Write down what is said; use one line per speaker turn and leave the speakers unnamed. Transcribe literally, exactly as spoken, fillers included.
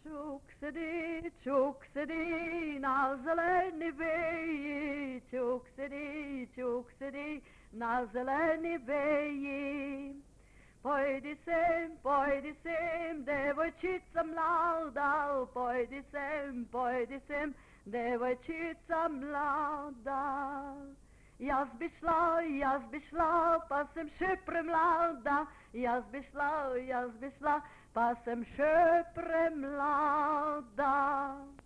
Čuk sedi, čuk sedi na zeleni veji, čuk sedi, čuk sedi na zeleni veji. Pojdi sem, pojdi sem, devojčica mlada, pojdi sem, pojdi sem, devojčica mlada. Jaz bi šla, jaz bi šla, pa sem še premlada, jaz bi šla, jaz bi šla, pa sem še premlada.